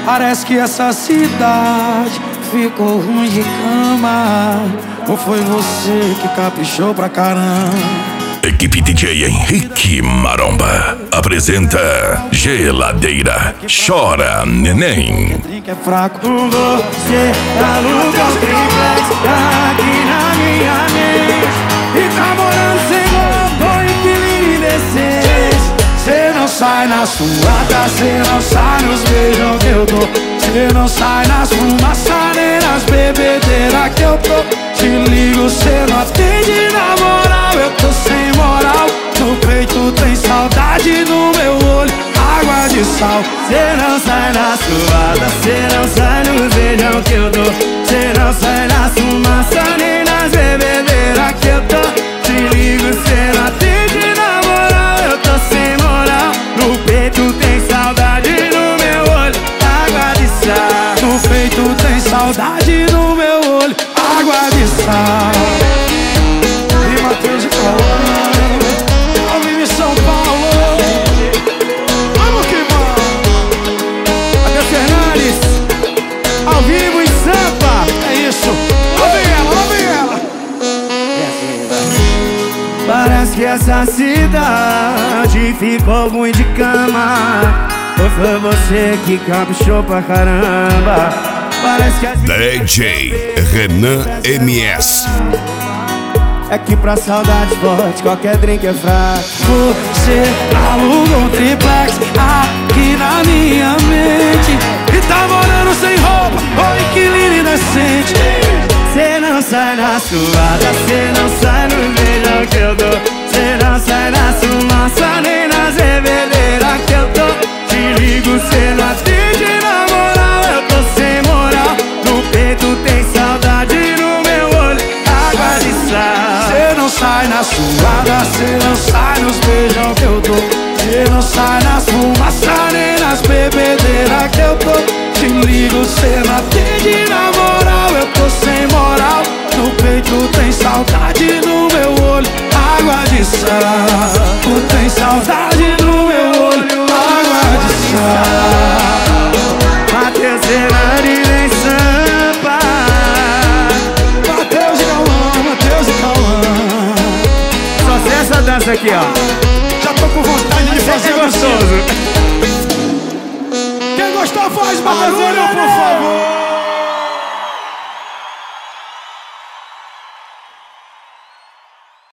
Parece que essa cidade ficou ruim de cama. Ou foi você que caprichou pra caramba? Equipe DJ Henrique Maromba apresenta Geladeira Chora Neném. Que é fraco. Você aluga o triplex aqui na minha mente e tá morando sem roupa, inquilino indecente. Cê não sai na suada, cê não sai nos beijos que eu dou. Cê não sai nas fumaças nem nas bebedeiras que eu tô. Te ligo, cê não atende na moral, eu tô sem moral. No peito tem saudade, no meu olho água de sal. Cê não sai na suada, cê não sai no beijão que eu dou. Cê não sai na fumaça nem nas bebedeiras que eu tô. Te ligo, cê não atende na moral, eu tô sem moral. No peito tem saudade, no meu olho água de sal. No peito tem saudade, no meu olho água de sal. E Matheus de Cauã, ao vivo em São Paulo. Vamos que vamos. Até Fernandes, ao vivo em Sampa. É isso. Lá vem ela. Parece que essa cidade ficou ruim de cama. Ou foi você que caprichou pra caramba? Parece que DJ Renan MS. é que pra saudade forte qualquer drink é fraco. Você aluga um triplex aqui na minha mente e tá morando sem roupa, ou inquilino indecente. Cê não sai na suada, cê não sai no beijão que eu dou. Cê não sai na fumaça nem nas bebedeiras que eu tô. Te ligo, cê não atende na moral, eu tô sem moral. No peito tem saudade, no meu olho água de sal. Cê não sai na suada, cê não sai nos beijão que eu dou. Cê não sai nas fumaças nem nas bebedeiras que eu tô. Te ligo, cê não atende na moral, eu tô sem moral. No peito tem saudade, no meu olho água de sal. Tu tem saudade, no meu olho água de sal. Matheus Fernandes em Sampa. Matheus e Cauã. Só sei essa dança aqui, ó. Já tô com vontade de fazer gostoso. Quem gostou faz barulho, por favor.